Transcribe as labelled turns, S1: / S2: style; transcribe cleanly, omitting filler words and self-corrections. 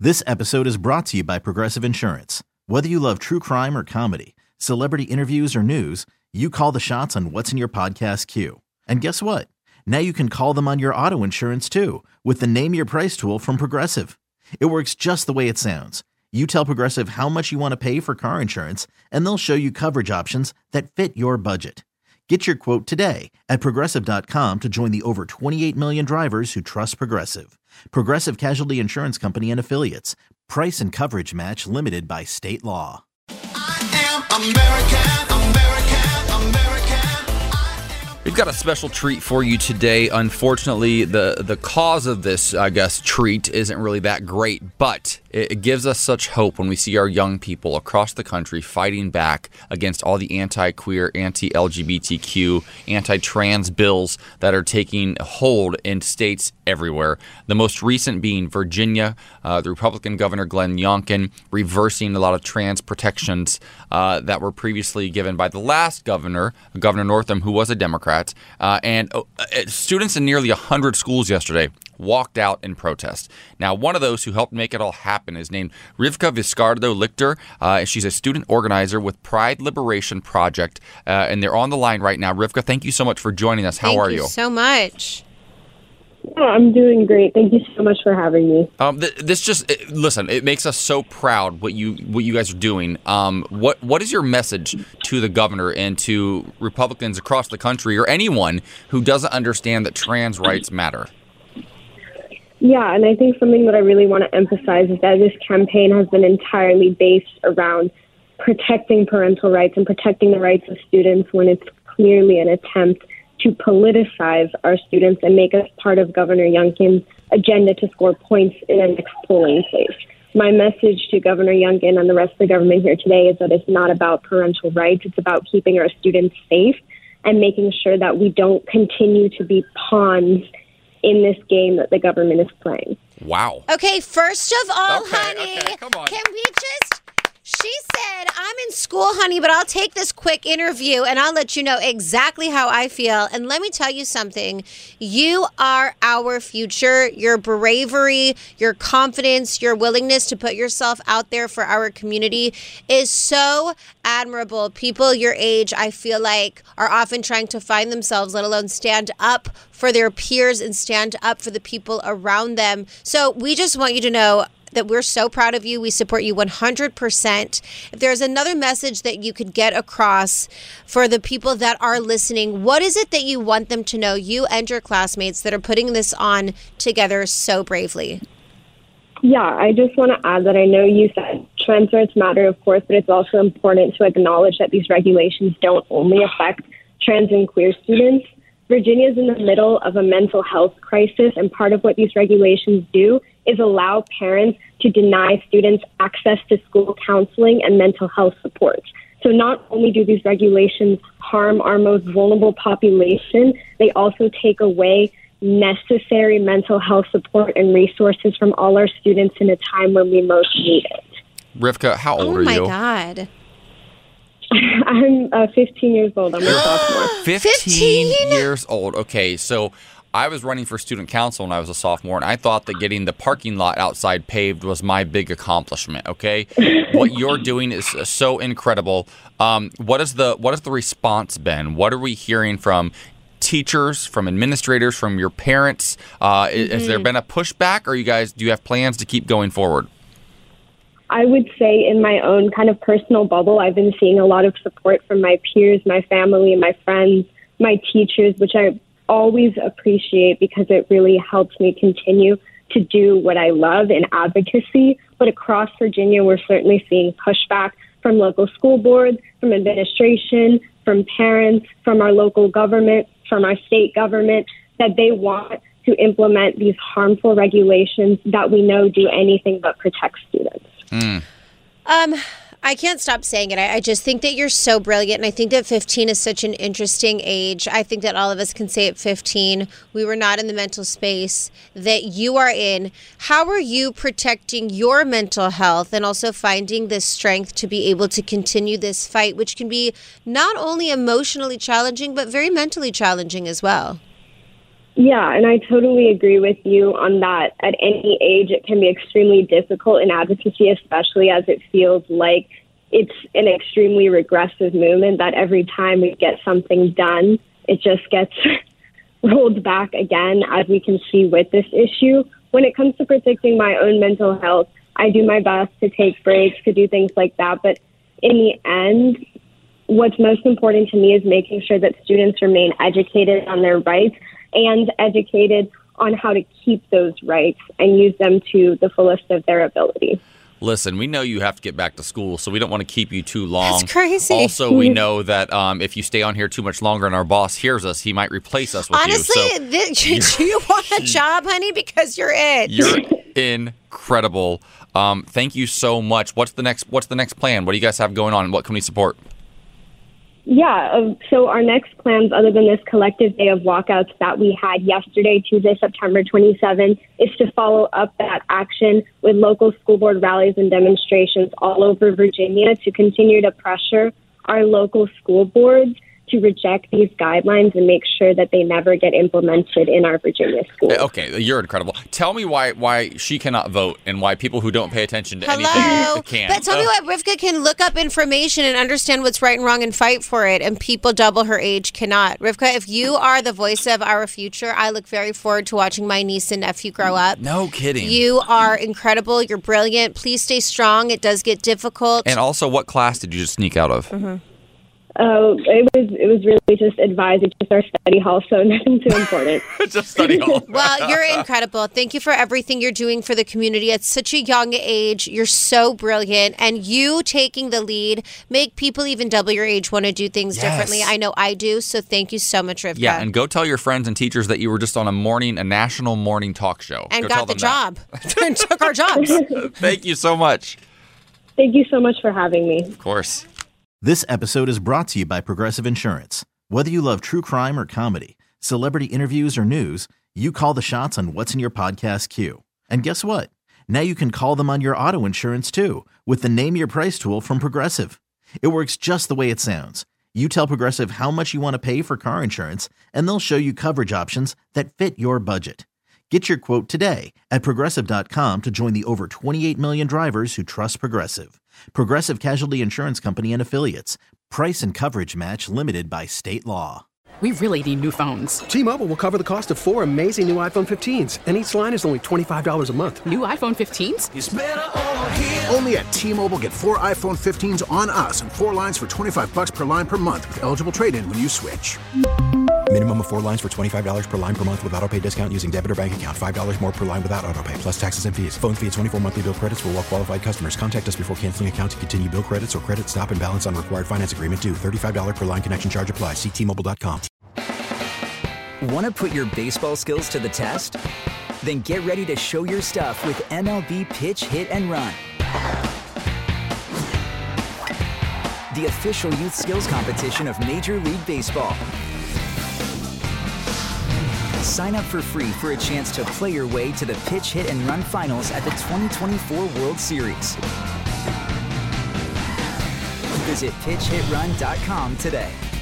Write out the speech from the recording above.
S1: This episode is brought to you by Progressive Insurance. Whether you love true crime or comedy, celebrity interviews or news, you call the shots on what's in your podcast queue. And guess what? Now you can call them on your auto insurance too with the Name Your Price tool from Progressive. It works just the way it sounds. You tell Progressive how much you want to pay for car insurance, and they'll show you coverage options that fit your budget. Get your quote today at Progressive.com to join the over 28 million drivers who trust Progressive. Progressive Casualty Insurance Company and Affiliates. Price and coverage match limited by state law.
S2: I am American, American, American.
S3: We've got a special treat for you today. Unfortunately, the cause of this, I guess, treat isn't really that great, but it gives us such hope when we see our young people across the country fighting back against all the anti-queer, anti-LGBTQ, anti-trans bills that are taking hold in states everywhere. The most recent being Virginia, the Republican Governor Glenn Youngkin reversing a lot of trans protections that were previously given by the last governor, Governor Northam, who was a Democrat. And students in nearly 100 schools yesterday walked out in protest. Now, one of those who helped make it all happen is named Rivka Viscardo-Lichter. She's a student organizer with Pride Liberation Project, and they're on the line right now. Rivka, thank you so much for joining us. How are you?
S4: Thank you so much.
S5: Yeah, I'm doing great. Thank you so much for having me.
S3: Listen, it makes us so proud what you guys are doing. What is your message to the governor and to Republicans across the country or anyone who doesn't understand that trans rights matter?
S5: Yeah, and I think something that I really want to emphasize is that this campaign has been entirely based around protecting parental rights and protecting the rights of students when it's clearly an attempt to politicize our students and make us part of Governor Youngkin's agenda to score points in the next polling place. My message to Governor Youngkin and the rest of the government here today is that it's not about parental rights. It's about keeping our students safe and making sure that we don't continue to be pawns in this game that the government is playing.
S3: Wow.
S4: Okay, first of all, honey,
S3: come on.
S4: can we just... She said, I'm in school, honey, but I'll take this quick interview and I'll let you know exactly how I feel. And let me tell you something. You are our future. Your bravery, your confidence, your willingness to put yourself out there for our community is so admirable. People your age, I feel like, are often trying to find themselves, let alone stand up for their peers and stand up for the people around them. So we just want you to know that we're so proud of you. We support you 100%. If there's another message that you could get across for the people that are listening, what is it that you want them to know, you and your classmates that are putting this on together so bravely?
S5: Yeah, I just want to add that I know you said trans rights matter, of course, but it's also important to acknowledge that these regulations don't only affect trans and queer students. Virginia is in the middle of a mental health crisis, and part of what these regulations do is allow parents to deny students access to school counseling and mental health supports. So not only do these regulations harm our most vulnerable population, they also take away necessary mental health support and resources from all our students in a time when we most need it.
S3: Rivka, how old are you?
S4: Oh, my God.
S5: I'm 15 years old. I'm a sophomore.
S3: 15 years old. Okay, so I was running for student council when I was a sophomore, and I thought that getting the parking lot outside paved was my big accomplishment, okay? What you're doing is so incredible. What is the response been? What are we hearing from teachers, from administrators, from your parents? Has there been a pushback, or do you have plans to keep going forward?
S5: I would say in my own kind of personal bubble, I've been seeing a lot of support from my peers, my family, my friends, my teachers, which I always appreciate because it really helps me continue to do what I love in advocacy. But across Virginia, we're certainly seeing pushback from local school boards, from administration, from parents, from our local government, from our state government, that they want to implement these harmful regulations that we know do anything but protect students.
S4: I can't stop saying it. I just think that you're so brilliant, and I think that 15 is such an interesting age. I think that all of us can say at 15, we were not in the mental space that you are in. How are you protecting your mental health and also finding the strength to be able to continue this fight, which can be not only emotionally challenging, but very mentally challenging as well?
S5: Yeah, and I totally agree with you on that. At any age, it can be extremely difficult in advocacy, especially as it feels like it's an extremely regressive movement that every time we get something done, it just gets rolled back again, as we can see with this issue. When it comes to protecting my own mental health, I do my best to take breaks, to do things like that. But in the end, what's most important to me is making sure that students remain educated on their rights and educated on how to keep those rights and use them to the fullest of their ability.
S3: Listen, we know you have to get back to school, so we don't want to keep you too long.
S4: That's crazy.
S3: Also, we know that if you stay on here too much longer and our boss hears us, he might replace us with
S4: Honestly,
S3: you. So
S4: do you want a job, honey? Because you're it.
S3: you're incredible. Thank you so much. What's the next plan? What do you guys have going on? What can we support?
S5: Yeah, so our next plans, other than this collective day of walkouts that we had yesterday, Tuesday, September 27th, is to follow up that action with local school board rallies and demonstrations all over Virginia to continue to pressure our local school boards to reject these guidelines and make sure that they never get implemented in our Virginia schools.
S3: Okay, you're incredible. Tell me why she cannot vote and why people who don't pay attention to
S4: Hello.
S3: anything can.
S4: But tell me why Rivka can look up information and understand what's right and wrong and fight for it, and people double her age cannot. Rivka, if you are the voice of our future, I look very forward to watching my niece and nephew grow up.
S3: No kidding.
S4: You are incredible. You're brilliant. Please stay strong. It does get difficult.
S3: And also, what class did you just sneak out of?
S4: Mm-hmm.
S5: Oh, it was really just advised. It's just our study hall, so nothing too important.
S3: Just study hall.
S4: Well, you're incredible. Thank you for everything you're doing for the community at such a young age. You're so brilliant. And you taking the lead make people even double your age want to do things differently. I know I do. So thank you so much, Rivka.
S3: Yeah, and go tell your friends and teachers that you were just on a national morning talk show.
S4: And
S3: Go
S4: got
S3: tell
S4: the
S3: them
S4: job. And took our jobs.
S3: that. Thank you so much.
S5: Thank you so much for having me.
S3: Of course.
S1: This episode is brought to you by Progressive Insurance. Whether you love true crime or comedy, celebrity interviews or news, you call the shots on what's in your podcast queue. And guess what? Now you can call them on your auto insurance too with the Name Your Price tool from Progressive. It works just the way it sounds. You tell Progressive how much you want to pay for car insurance, and they'll show you coverage options that fit your budget. Get your quote today at Progressive.com to join the over 28 million drivers who trust Progressive. Progressive Casualty Insurance Company and Affiliates. Price and coverage match limited by state law.
S6: We really need new phones.
S7: T-Mobile will cover the cost of 4 amazing new iPhone 15s, and each line is only $25 a month.
S6: New iPhone 15s?
S2: It's better over here.
S8: Only at T-Mobile, get 4 iPhone 15s on us and 4 lines for $25 per line per month with eligible trade-in when you switch.
S9: Minimum of 4 lines for $25 per line per month with autopay discount using debit or bank account. $5 more per line without autopay, plus taxes and fees. Phone fee at 24 monthly bill credits for well-qualified customers. Contact us before canceling account to continue bill credits or credit stop and balance on required finance agreement due. $35 per line connection charge applies. See T-Mobile.com.
S10: Want to put your baseball skills to the test? Then get ready to show your stuff with MLB Pitch, Hit, and Run. The official youth skills competition of Major League Baseball. Sign up for free for a chance to play your way to the Pitch, Hit, and Run finals at the 2024 World Series. Visit PitchHitRun.com today.